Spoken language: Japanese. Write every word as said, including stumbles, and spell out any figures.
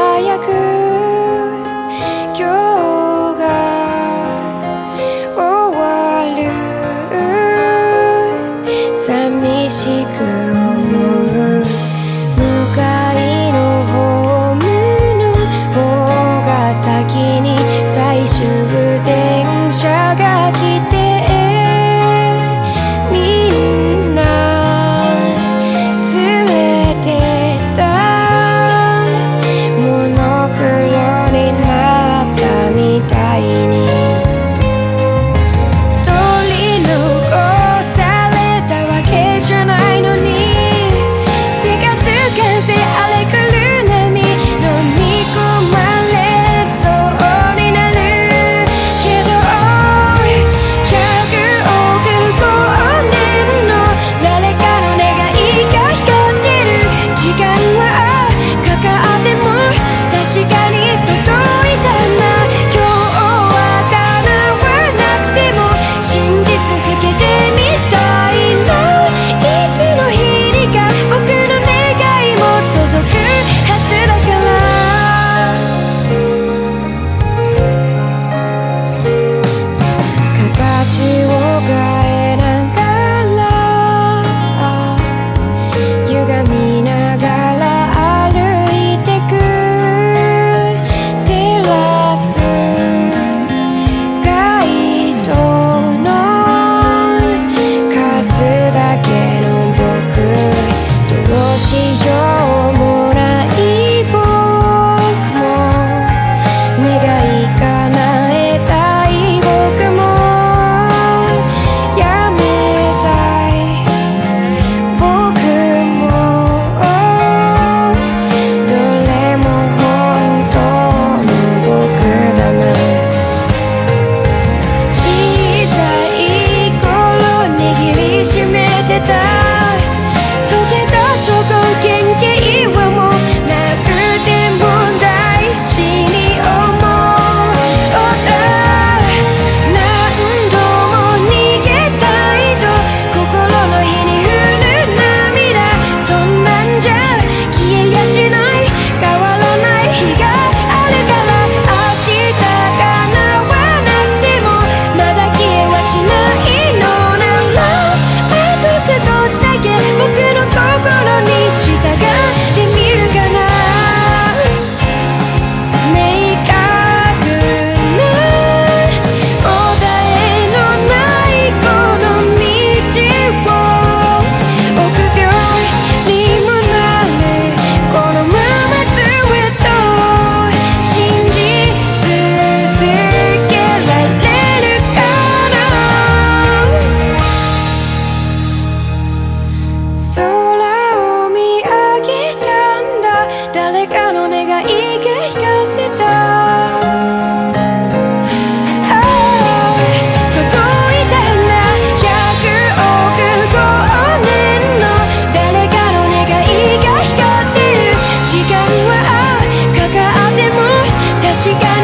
早く今日が終わる。寂しく思う。向かいのホームの方が先に最終電車が来て、みんな連れてったモノクロになったみたいに、取り残されたわけじゃないのに、せかす感性荒れ狂う波飲み込まれそうになるけど、ひゃくおくごねんの誰かの願いが光ってる。時間はかかっても確かに届いたな。今日は叶わなくても信じ続けてみたいな。いつの日にか僕の願いも届くはずだから。形を変えながら歪みながら歩いてく。照らす街灯の数だけの僕、どうしようもない僕も、願い叶えたい僕も、やめたい僕も、どれも本当の僕だな。小さい頃握りしめてた溶けたチョコ原型はもうなくても大事に思う。何度も逃げたいと心の火に降る涙、そんなんじゃ消えやしない、変わらない日があるから。明日叶わなくてもまだ消えはしないのなら、あと少しだけ僕の心に従ってみるかな。明確な答えのないこの道を、臆病にもなるこのままずっと信じ続けられるかな。空を見上げたんだ、誰かの願いが光ってた。ああ届いたんだ、ひゃくおくごねんの誰かの願いが光ってる。時間はかかっても確かに